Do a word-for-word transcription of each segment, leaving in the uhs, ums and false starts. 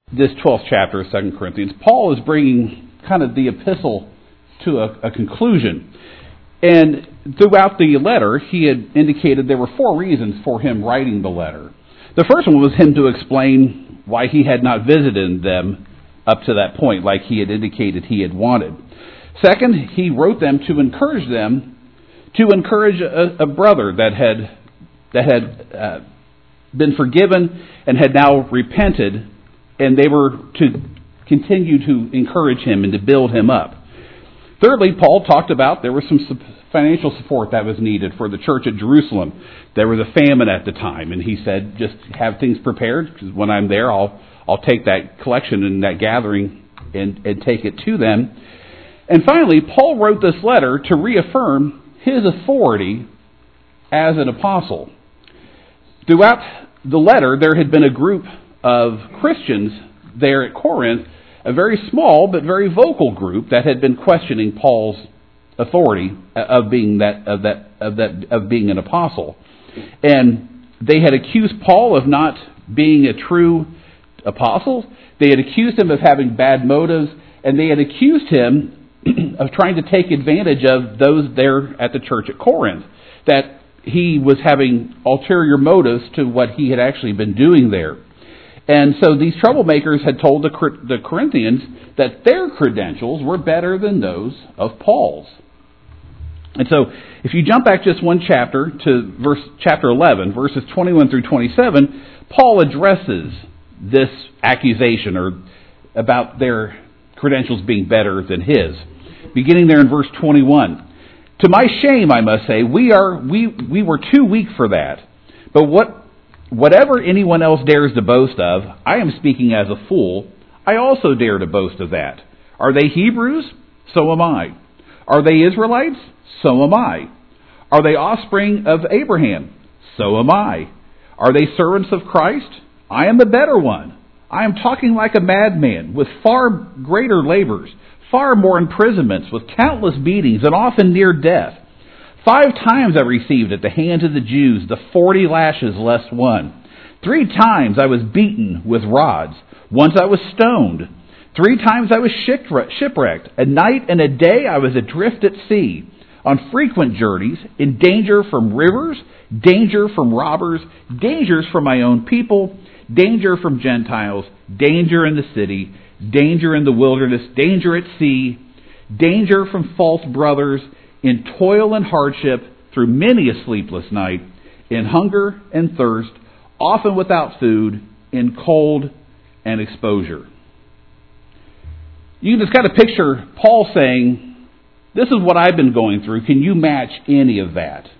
this twelfth chapter of Second Corinthians, Paul is bringing kind of the epistle to a, a conclusion. And throughout the letter, he had indicated there were four reasons for him writing the letter. The first one was him to explain why he had not visited them up to that point, like he had indicated he had wanted. Second, he wrote them to encourage them, to encourage a, a brother that had that had uh, been forgiven and had now repented, and they were to continue to encourage him and to build him up. Thirdly, Paul talked about there was some financial support that was needed for the church at Jerusalem. There was a famine at the time, and he said, just have things prepared, because when I'm there, I'll I'll take that collection and that gathering and, and take it to them. And finally, Paul wrote this letter to reaffirm his authority as an apostle. Throughout the letter, there had been a group of Christians there at Corinth, a very small but very vocal group that had been questioning Paul's authority of being that of that of that of being an apostle. And they had accused Paul of not being a true apostle. They had accused him of having bad motives, and they had accused him of trying to take advantage of those there at the church at Corinth, that he was having ulterior motives to what he had actually been doing there. And so these troublemakers had told the, the Corinthians that their credentials were better than those of Paul's. And so if you jump back just one chapter to verse chapter eleven, verses twenty-one through twenty-seven, Paul addresses this accusation or about their credentials being better than his. Beginning there in verse twenty-one. To my shame, I must say, we are we we were too weak for that. But what whatever anyone else dares to boast of, I am speaking as a fool. I also dare to boast of that. Are they Hebrews? So am I. Are they Israelites? So am I. Are they offspring of Abraham? So am I. Are they servants of Christ? I am the better one. I am talking like a madman, with far greater labors, far more imprisonments, with countless beatings, and often near death. Five times I received at the hands of the Jews the forty lashes less one. Three times I was beaten with rods. Once I was stoned. Three times I was shipwrecked. A night and a day I was adrift at sea, on frequent journeys, in danger from rivers, danger from robbers, dangers from my own people, danger from Gentiles, danger in the city, danger in the wilderness, danger at sea, danger from false brothers, in toil and hardship, through many a sleepless night, in hunger and thirst, often without food, in cold and exposure. You can just kind of picture Paul saying, this is what I've been going through. Can you match any of that?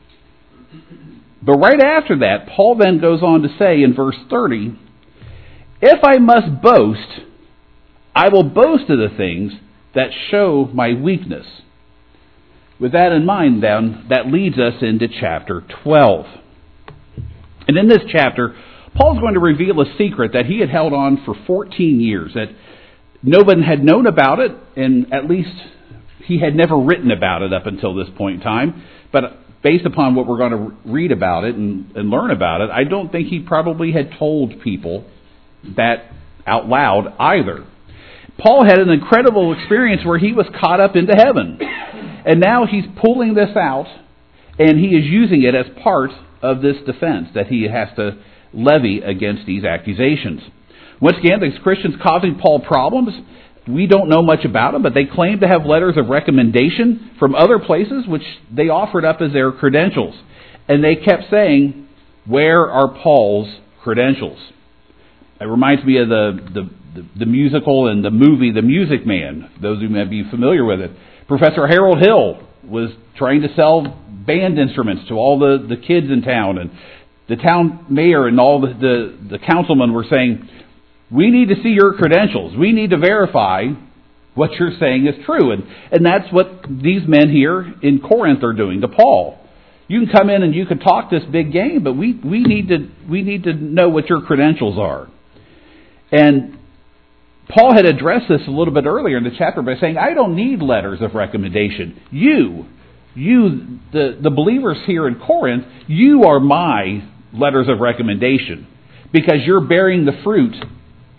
But right after that, Paul then goes on to say in verse thirty, if I must boast, I will boast of the things that show my weakness. With that in mind, then, that leads us into chapter twelve. And in this chapter, Paul's going to reveal a secret that he had held on for fourteen years, that no one had known about it, and at least he had never written about it up until this point in time. But based upon what we're going to read about it and, and learn about it, I don't think he probably had told people that out loud either. Paul had an incredible experience where he was caught up into heaven. And now he's pulling this out, and he is using it as part of this defense that he has to levy against these accusations. Once again, these Christians causing Paul problems. We don't know much about them, but they claim to have letters of recommendation from other places, which they offered up as their credentials. And they kept saying, where are Paul's credentials? It reminds me of the, the, the, the musical and the movie The Music Man, those who may be familiar with it. Professor Harold Hill was trying to sell band instruments to all the, the kids in town, and the town mayor and all the, the, the councilmen were saying, we need to see your credentials. We need to verify what you're saying is true. And, and that's what these men here in Corinth are doing to Paul. You can come in and you can talk this big game, but we, we need to we need to know what your credentials are. And Paul had addressed this a little bit earlier in the chapter by saying, I don't need letters of recommendation. You, you, the, the believers here in Corinth, you are my letters of recommendation, because you're bearing the fruit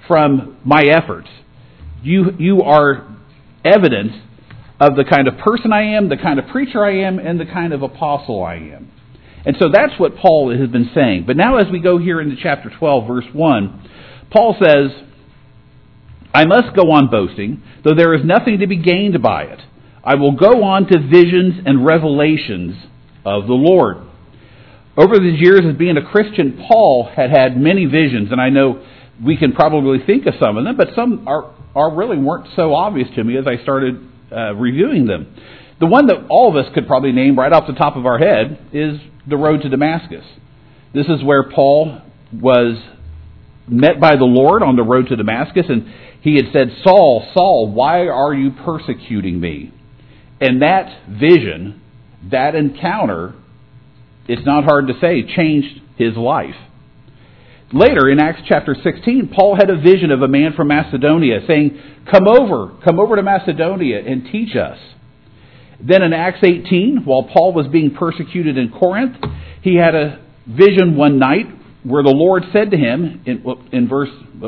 from my efforts. You, you are evidence of the kind of person I am, the kind of preacher I am, and the kind of apostle I am. And so that's what Paul has been saying. But now as we go here into chapter twelve, verse one, Paul says, I must go on boasting, though there is nothing to be gained by it. I will go on to visions and revelations of the Lord. Over the years of being a Christian, Paul had had many visions, and I know we can probably think of some of them, but some are, are really weren't so obvious to me as I started uh, reviewing them. The one that all of us could probably name right off the top of our head is the road to Damascus. This is where Paul was met by the Lord on the road to Damascus, and he had said, Saul, Saul, why are you persecuting me? And that vision, that encounter, it's not hard to say, changed his life. Later, in Acts chapter sixteen, Paul had a vision of a man from Macedonia saying, come over, come over to Macedonia and teach us. Then in Acts eighteen, while Paul was being persecuted in Corinth, he had a vision one night where the Lord said to him, in, in verse,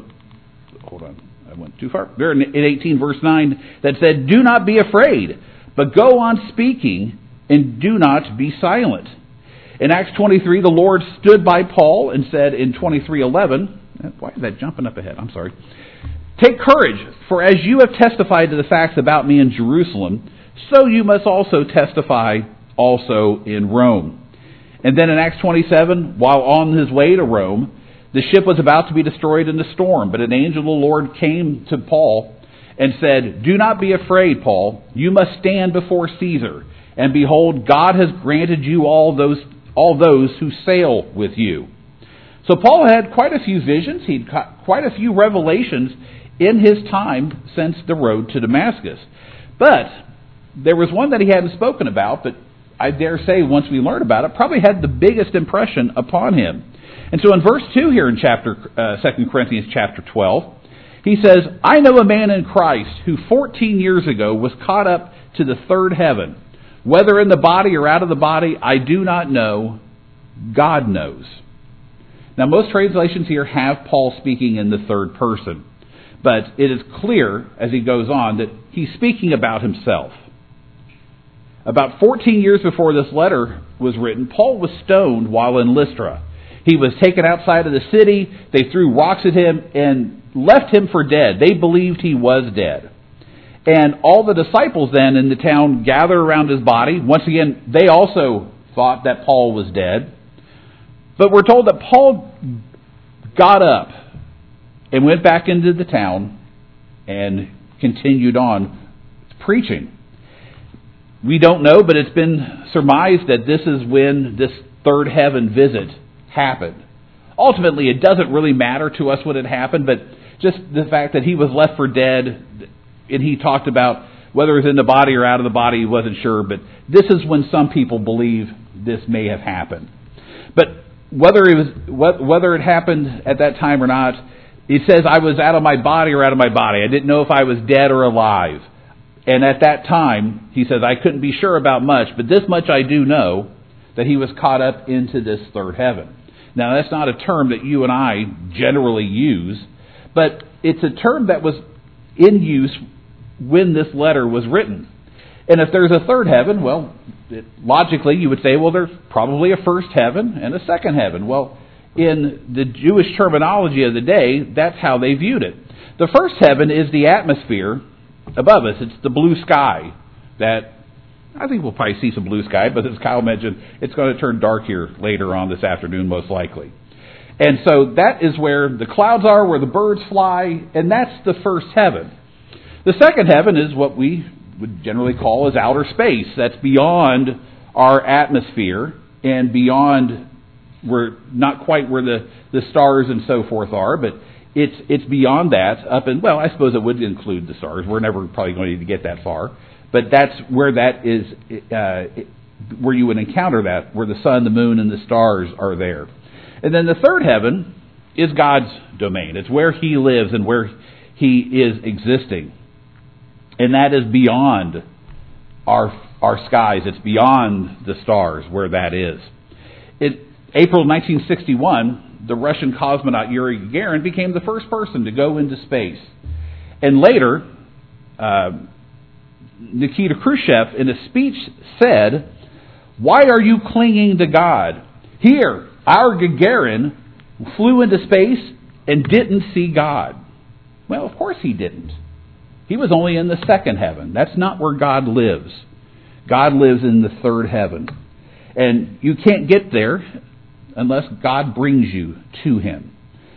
hold on, I went too far, there in eighteen verse nine, that said, do not be afraid, but go on speaking and do not be silent. In Acts twenty-three, the Lord stood by Paul and said in twenty-three eleven, why is that jumping up ahead? I'm sorry. Take courage, for as you have testified to the facts about me in Jerusalem, so you must also testify also in Rome. And then in Acts twenty-seven, while on his way to Rome, the ship was about to be destroyed in the storm, but an angel of the Lord came to Paul and said, do not be afraid, Paul. You must stand before Caesar. And behold, God has granted you all those all those who sail with you. So Paul had quite a few visions. He'd got quite a few revelations in his time since the road to Damascus. But there was one that he hadn't spoken about, but I dare say once we learn about it, probably had the biggest impression upon him. And so in verse two here in chapter uh, Second Corinthians chapter twelve, he says, I know a man in Christ who fourteen years ago was caught up to the third heaven. Whether in the body or out of the body, I do not know. God knows. Now, most translations here have Paul speaking in the third person. But it is clear, as he goes on, that he's speaking about himself. About fourteen years before this letter was written, Paul was stoned while in Lystra. He was taken outside of the city. They threw rocks at him and left him for dead. They believed he was dead. And all the disciples then in the town gathered around his body. Once again, they also thought that Paul was dead. But we're told that Paul got up and went back into the town and continued on preaching. We don't know, but it's been surmised that this is when this third heaven visit happened. Ultimately, it doesn't really matter to us what had happened, but just the fact that he was left for dead. And he talked about whether it was in the body or out of the body, he wasn't sure. But this is when some people believe this may have happened. But whether it was whether it happened at that time or not, it says I was out of my body or out of my body. I didn't know if I was dead or alive. And at that time, he says, I couldn't be sure about much, but this much I do know, that he was caught up into this third heaven. Now, that's not a term that you and I generally use, but it's a term that was in use when this letter was written. And if there's a third heaven, well, it, logically you would say, well, there's probably a first heaven and a second heaven. Well, in the Jewish terminology of the day, that's how they viewed it. The first heaven is the atmosphere above us. It's the blue sky that I think we'll probably see some blue sky, but as Kyle mentioned, it's going to turn dark here later on this afternoon, most likely. And so that is where the clouds are, where the birds fly, and that's the first heaven. The second heaven is what we would generally call as outer space. That's beyond our atmosphere and beyond, we're not quite where the, the stars and so forth are, but it's it's beyond that. Up in, well, I suppose it would include the stars. We're never probably going to get that far. But that's where that is, uh, where you would encounter that, where the sun, the moon, and the stars are there. And then the third heaven is God's domain. It's where He lives and where He is existing. And that is beyond our our skies. It's beyond the stars where that is. In April nineteen sixty-one, the Russian cosmonaut Yuri Gagarin became the first person to go into space. And later, uh, Nikita Khrushchev, in a speech, said, "Why are you clinging to God? Here, our Gagarin flew into space and didn't see God." Well, of course he didn't. He was only in the second heaven. That's not where God lives. God lives in the third heaven. And you can't get there unless God brings you to Him.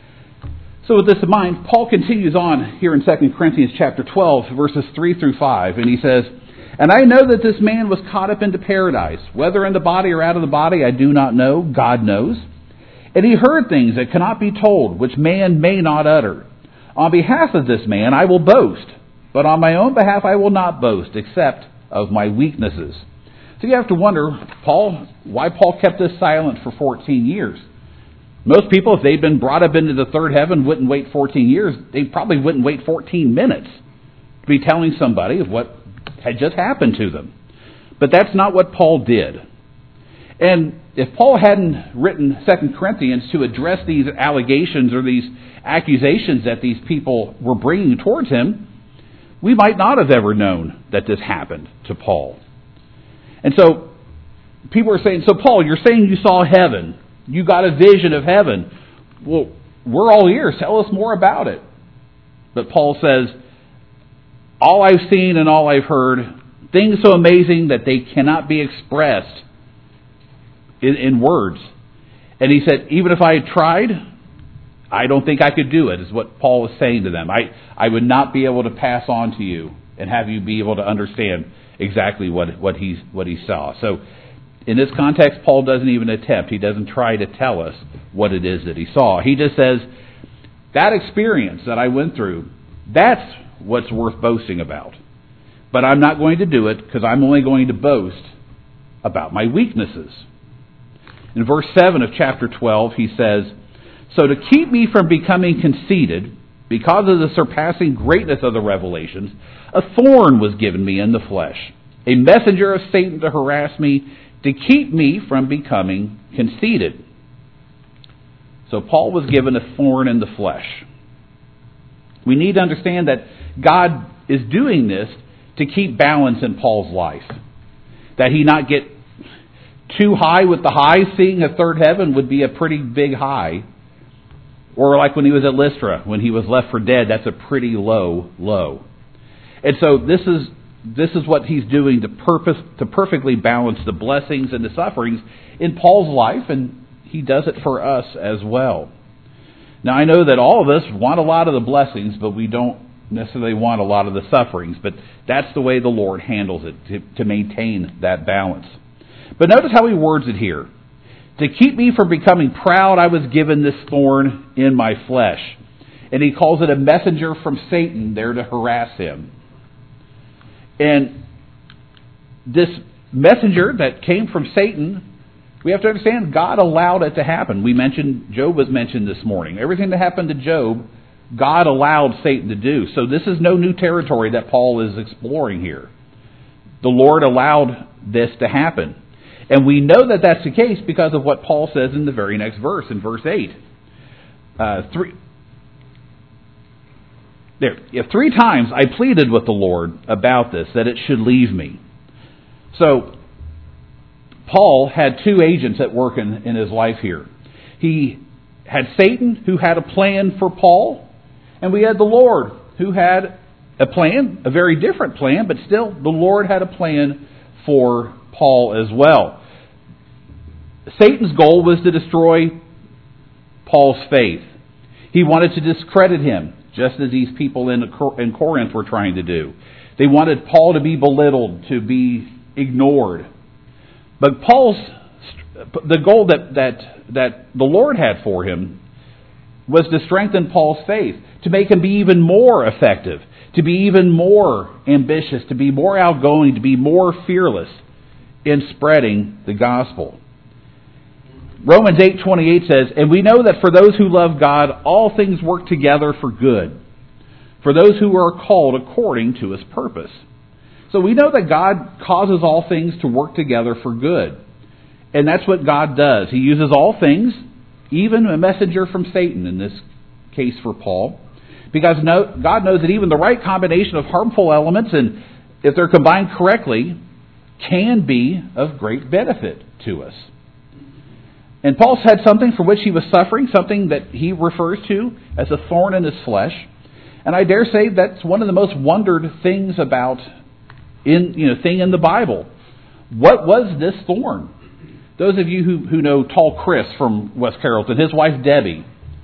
So with this in mind, Paul continues on here in Second Corinthians chapter twelve, verses three through five, and he says, "And I know that this man was caught up into paradise, whether in the body or out of the body, I do not know, God knows. And he heard things that cannot be told, which man may not utter. On behalf of this man I will boast, but on my own behalf I will not boast, except of my weaknesses." So you have to wonder, Paul, why Paul kept this silent for fourteen years. Most people, if they'd been brought up into the third heaven, wouldn't wait fourteen years. They probably wouldn't wait fourteen minutes to be telling somebody of what had just happened to them. But that's not what Paul did. And if Paul hadn't written Second Corinthians to address these allegations or these accusations that these people were bringing towards him, we might not have ever known that this happened to Paul. And so people are saying, "So Paul, you're saying you saw heaven. You got a vision of heaven." Well, we're all ears. Tell us more about it. But Paul says, "All I've seen and all I've heard, things so amazing that they cannot be expressed in, in words." And he said, even if I had tried, I don't think I could do it, is what Paul was saying to them. I, I would not be able to pass on to you and have you be able to understand exactly what, what, he's, what he saw. So in this context, Paul doesn't even attempt. He doesn't try to tell us what it is that he saw. He just says, that experience that I went through, that's what's worth boasting about. But I'm not going to do it because I'm only going to boast about my weaknesses. In verse seven of chapter twelve, he says, "So to keep me from becoming conceited, because of the surpassing greatness of the revelations, a thorn was given me in the flesh, a messenger of Satan to harass me, to keep me from becoming conceited." So Paul was given a thorn in the flesh. We need to understand that God is doing this to keep balance in Paul's life. That he not get too high with the highs. Seeing a third heaven would be a pretty big high. Or like when he was at Lystra, when he was left for dead, that's a pretty low low. And so this is this is what he's doing to purpose to perfectly balance the blessings and the sufferings in Paul's life, and he does it for us as well. Now I know that all of us want a lot of the blessings, but we don't necessarily want a lot of the sufferings. But that's the way the Lord handles it, to, to maintain that balance. But notice how he words it here. To keep me from becoming proud, I was given this thorn in my flesh. And he calls it a messenger from Satan there to harass him. And this messenger that came from Satan, we have to understand God allowed it to happen. We mentioned, Job was mentioned this morning. Everything that happened to Job, God allowed Satan to do. So this is no new territory that Paul is exploring here. The Lord allowed this to happen. And we know that that's the case because of what Paul says in the very next verse, in verse eight. Uh, three, there, yeah, three times I pleaded with the Lord about this, that it should leave me. So, Paul had two agents at work in, in his life here. He had Satan, who had a plan for Paul, and we had the Lord, who had a plan, a very different plan, but still the Lord had a plan for Paul as well. Satan's goal was to destroy Paul's faith. He wanted to discredit him, just as these people in in Corinth were trying to do. They wanted Paul to be belittled, to be ignored. But Paul's the goal that that that the Lord had for him was to strengthen Paul's faith, to make him be even more effective, to be even more ambitious, to be more outgoing, to be more fearless in spreading the gospel. Romans eight twenty-eight says, "And we know that for those who love God, all things work together for good, for those who are called according to His purpose." So we know that God causes all things to work together for good. And that's what God does. He uses all things even a messenger from Satan in this case for Paul, because no, God knows that even the right combination of harmful elements, and if they're combined correctly, can be of great benefit to us. And Paul said something for which he was suffering, something that he refers to as a thorn in his flesh. And I dare say that's one of the most wondered things about in you know thing in the Bible. What was this thorn? Those of you who, who know Tall Chris from West Carrollton, his wife Debbie,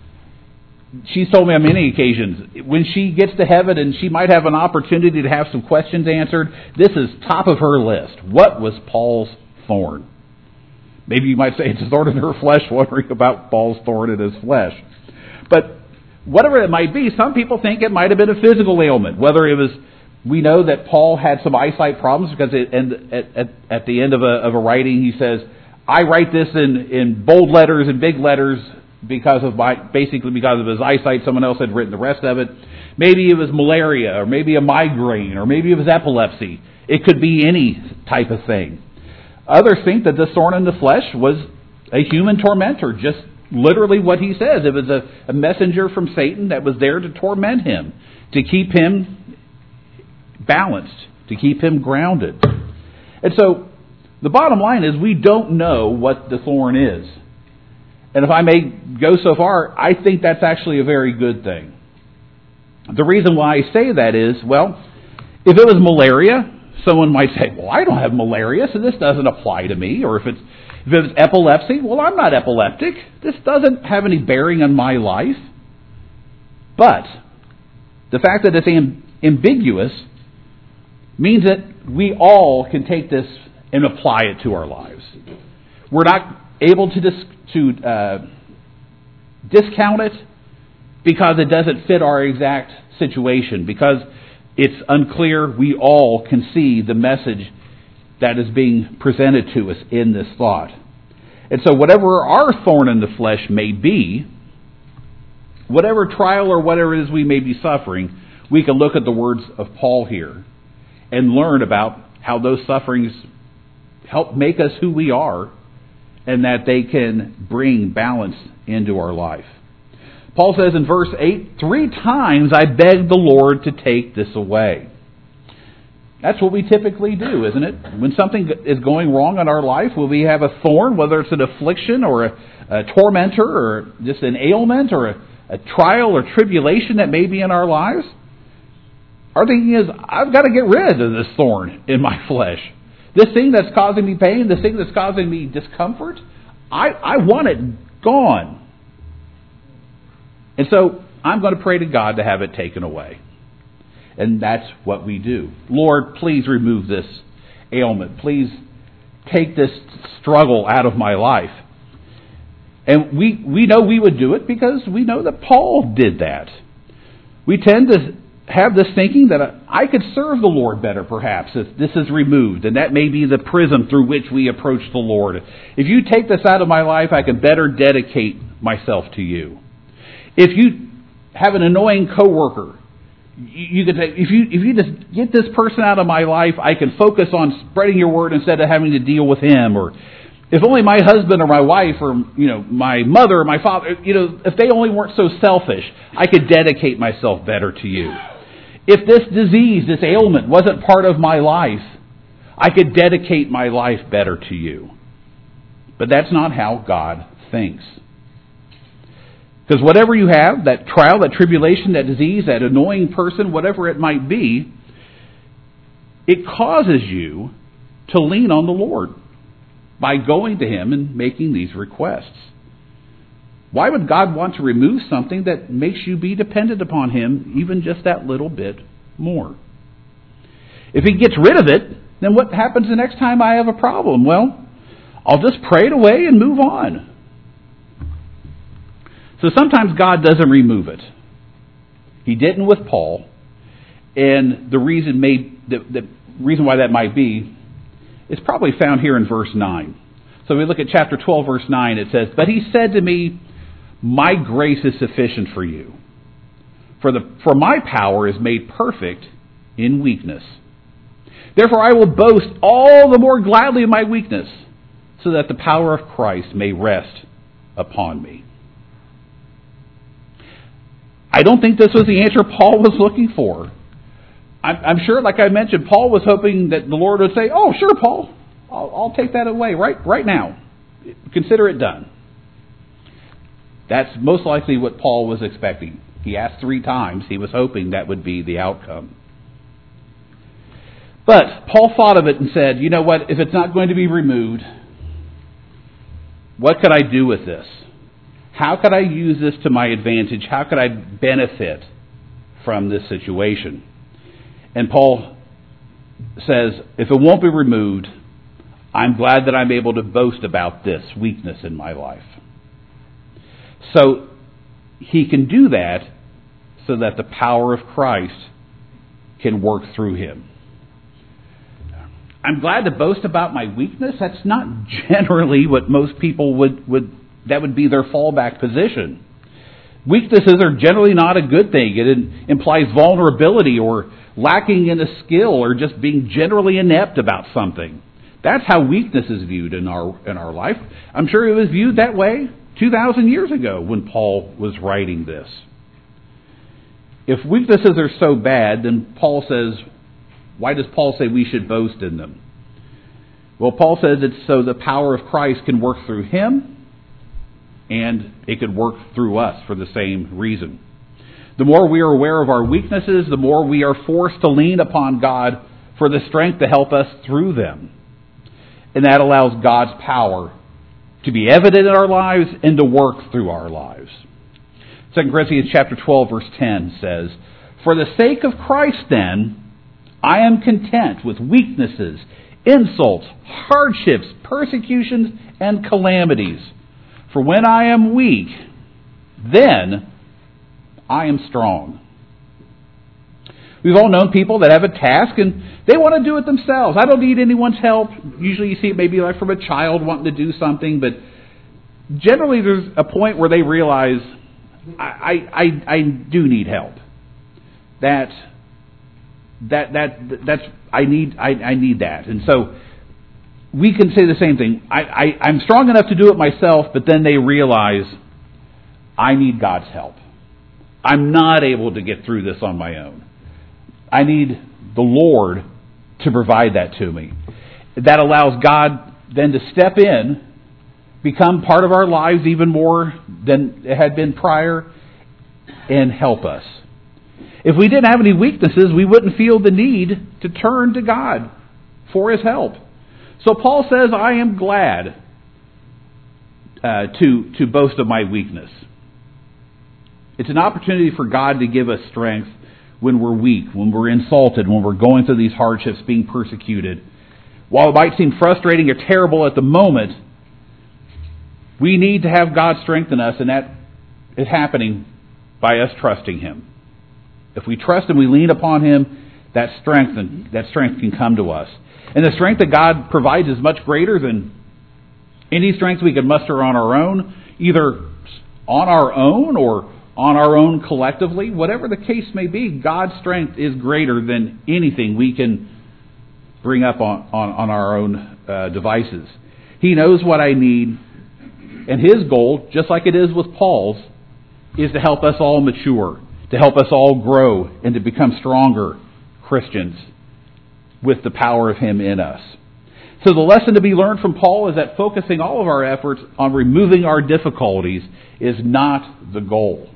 she's told me on many occasions, when she gets to heaven and she might have an opportunity to have some questions answered, this is top of her list. What was Paul's thorn? Maybe you might say it's a thorn in her flesh, wondering about Paul's thorn in his flesh. But whatever it might be, some people think it might have been a physical ailment. Whether it was, we know that Paul had some eyesight problems because it, and at, at, at the end of a, of a writing he says, I write this in, in bold letters and big letters because of my, basically because of his eyesight. Someone else had written the rest of it. Maybe it was malaria, or maybe a migraine, or maybe it was epilepsy. It could be any type of thing. Others think that this thorn in the flesh was a human tormentor, just literally what he says. It was a, a messenger from Satan that was there to torment him, to keep him balanced, to keep him grounded. And so the bottom line is we don't know what the thorn is. And if I may go so far, I think that's actually a very good thing. The reason why I say that is, well, if it was malaria, someone might say, well, I don't have malaria, so this doesn't apply to me. Or if it's if it's epilepsy, well, I'm not epileptic. This doesn't have any bearing on my life. But the fact that it's amb- ambiguous means that we all can take this and apply it to our lives. We're not able to dis- to uh, discount it because it doesn't fit our exact situation, because it's unclear. We all can see the message that is being presented to us in this thought. And so whatever our thorn in the flesh may be, whatever trial or whatever it is we may be suffering, we can look at the words of Paul here and learn about how those sufferings help make us who we are, and that they can bring balance into our life. Paul says in verse eight, three times I begged the Lord to take this away. That's what we typically do, isn't it? When something is going wrong in our life, will we have a thorn, whether it's an affliction or a, a tormentor or just an ailment or a, a trial or tribulation that may be in our lives? Our thinking is, I've got to get rid of this thorn in my flesh. This thing that's causing me pain, this thing that's causing me discomfort, I, I want it gone. And so I'm going to pray to God to have it taken away. And that's what we do. Lord, please remove this ailment. Please take this struggle out of my life. And we, we know we would do it because we know that Paul did that. We tend to have this thinking that I could serve the Lord better, perhaps, if this is removed. And that may be the prism through which we approach the Lord. If you take this out of my life, I can better dedicate myself to you. If you have an annoying coworker, you could say, if you if you just get this person out of my life, I can focus on spreading your word instead of having to deal with him. Or if only my husband or my wife or you know my mother or my father, you know, if they only weren't so selfish, I could dedicate myself better to you. If this disease, this ailment wasn't part of my life, I could dedicate my life better to you. But that's not how God thinks. Because whatever you have, that trial, that tribulation, that disease, that annoying person, whatever it might be, it causes you to lean on the Lord by going to Him and making these requests. Why would God want to remove something that makes you be dependent upon Him even just that little bit more? If He gets rid of it, then what happens the next time I have a problem? Well, I'll just pray it away and move on. So sometimes God doesn't remove it. He didn't with Paul, and the reason may the, the reason why that might be is probably found here in verse nine. So we look at chapter twelve, verse nine. It says, "But he said to me, my grace is sufficient for you, for the for my power is made perfect in weakness. Therefore I will boast all the more gladly of my weakness, so that the power of Christ may rest upon me." I don't think this was the answer Paul was looking for. I'm, I'm sure, like I mentioned, Paul was hoping that the Lord would say, oh, sure, Paul, I'll, I'll take that away right, right now. Consider it done. That's most likely what Paul was expecting. He asked three times. He was hoping that would be the outcome. But Paul thought of it and said, you know what, if it's not going to be removed, what could I do with this? How could I use this to my advantage? How could I benefit from this situation? And Paul says, if it won't be removed, I'm glad that I'm able to boast about this weakness in my life. So he can do that so that the power of Christ can work through him. I'm glad to boast about my weakness. That's not generally what most people would, would that would be their fallback position. Weaknesses are generally not a good thing. It implies vulnerability or lacking in a skill or just being generally inept about something. That's how weakness is viewed in our in our life. I'm sure it was viewed that way two thousand years ago when Paul was writing this. If weaknesses are so bad, then Paul says, why does Paul say we should boast in them? Well, Paul says it's so the power of Christ can work through him, and it could work through us for the same reason. The more we are aware of our weaknesses, the more we are forced to lean upon God for the strength to help us through them. And that allows God's power to be evident in our lives and to work through our lives. Second Corinthians chapter twelve, verse ten says, for the sake of Christ, then, I am content with weaknesses, insults, hardships, persecutions, and calamities. For when I am weak, then I am strong. We've all known people that have a task and they want to do it themselves. I don't need anyone's help. Usually you see it maybe like from a child wanting to do something, but generally there's a point where they realize, I, I, I do need help. That That that that's I need I, I need that, and so we can say the same thing. I, I I'm strong enough to do it myself, but then they realize I need God's help. I'm not able to get through this on my own. I need the Lord to provide that to me. That allows God then to step in, become part of our lives even more than it had been prior, and help us. If we didn't have any weaknesses, we wouldn't feel the need to turn to God for His help. So Paul says, I am glad uh, to, to boast of my weakness. It's an opportunity for God to give us strength when we're weak, when we're insulted, when we're going through these hardships, being persecuted. While it might seem frustrating or terrible at the moment, we need to have God strengthen us, and that is happening by us trusting Him. If we trust and we lean upon Him, that strength and that strength can come to us. And the strength that God provides is much greater than any strength we can muster on our own, either on our own or on our own collectively. Whatever the case may be, God's strength is greater than anything we can bring up on, on, on our own uh, devices. He knows what I need, and His goal, just like it is with Paul's, is to help us all mature, to help us all grow, and to become stronger Christians with the power of Him in us. So the lesson to be learned from Paul is that focusing all of our efforts on removing our difficulties is not the goal.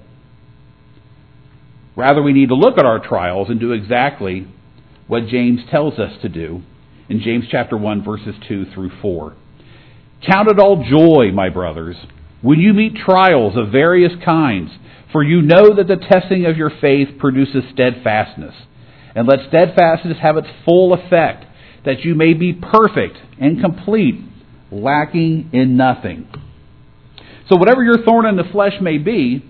Rather, we need to look at our trials and do exactly what James tells us to do in James chapter one, verses two through four. Count it all joy, my brothers, when you meet trials of various kinds, for you know that the testing of your faith produces steadfastness. And let steadfastness have its full effect, that you may be perfect and complete, lacking in nothing. So whatever your thorn in the flesh may be,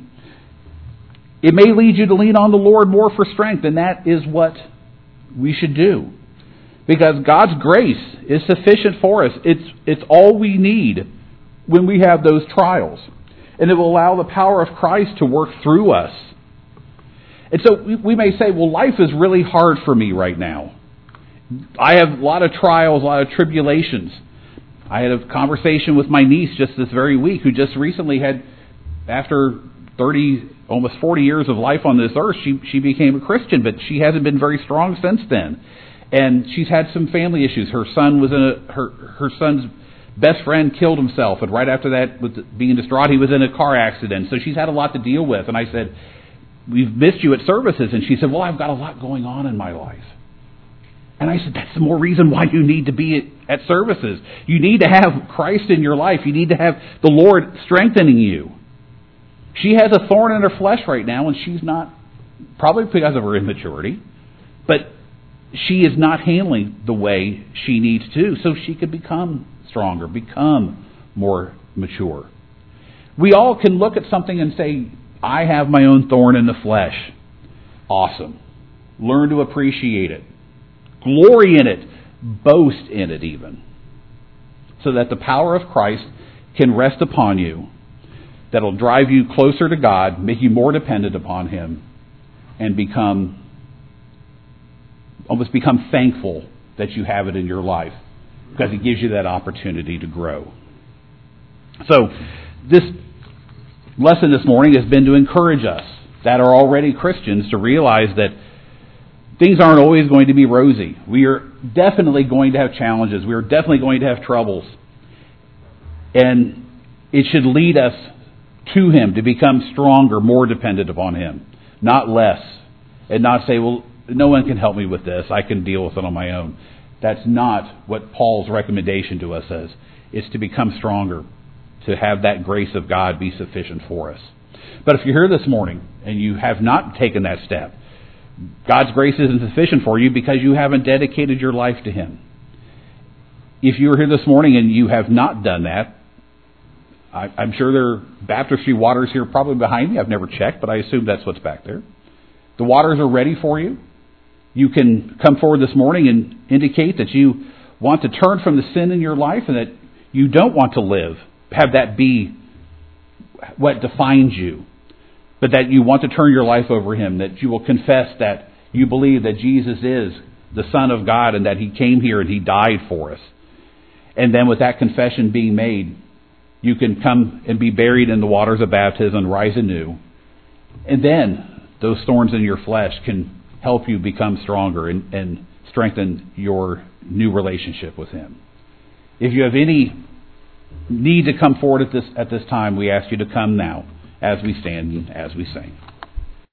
it may lead you to lean on the Lord more for strength, and that is what we should do. Because God's grace is sufficient for us. It's, it's all we need when we have those trials. And it will allow the power of Christ to work through us. And so we, we may say, well, life is really hard for me right now. I have a lot of trials, a lot of tribulations. I had a conversation with my niece just this very week who just recently had, after thirty, almost forty years of life on this earth, she she became a Christian, but she hasn't been very strong since then. And she's had some family issues. Her son was in a her her son's best friend killed himself, and right after that, with being distraught, he was in a car accident. So she's had a lot to deal with. And I said, "We've missed you at services." And she said, "Well, I've got a lot going on in my life." And I said, "That's the more reason why you need to be at, at services. You need to have Christ in your life. You need to have the Lord strengthening you." She has a thorn in her flesh right now, and she's not, probably because of her immaturity, but she is not handling the way she needs to, so she could become stronger, become more mature. We all can look at something and say, "I have my own thorn in the flesh." Awesome. Learn to appreciate it. Glory in it. Boast in it even. So that the power of Christ can rest upon you. That'll drive you closer to God, make you more dependent upon Him, and become, almost become thankful that you have it in your life, because it gives you that opportunity to grow. So, this lesson this morning has been to encourage us that are already Christians to realize that things aren't always going to be rosy. We are definitely going to have challenges. We are definitely going to have troubles. And it should lead us to Him to become stronger, more dependent upon Him, not less. And not say, "Well, no one can help me with this. I can deal with it on my own." That's not what Paul's recommendation to us is. It's to become stronger, to have that grace of God be sufficient for us. But if you're here this morning and you have not taken that step, God's grace isn't sufficient for you because you haven't dedicated your life to Him. If you're here this morning and you have not done that, I, I'm sure there are baptistry waters here probably behind me. I've never checked, but I assume that's what's back there. The waters are ready for you. You can come forward this morning and indicate that you want to turn from the sin in your life and that you don't want to live, have that be what defines you, but that you want to turn your life over Him, that you will confess that you believe that Jesus is the Son of God and that He came here and He died for us. And then with that confession being made, you can come and be buried in the waters of baptism and rise anew. And then those thorns in your flesh can help you become stronger and, and strengthen your new relationship with Him. If you have any need to come forward at this at this time, we ask you to come now as we stand and as we sing.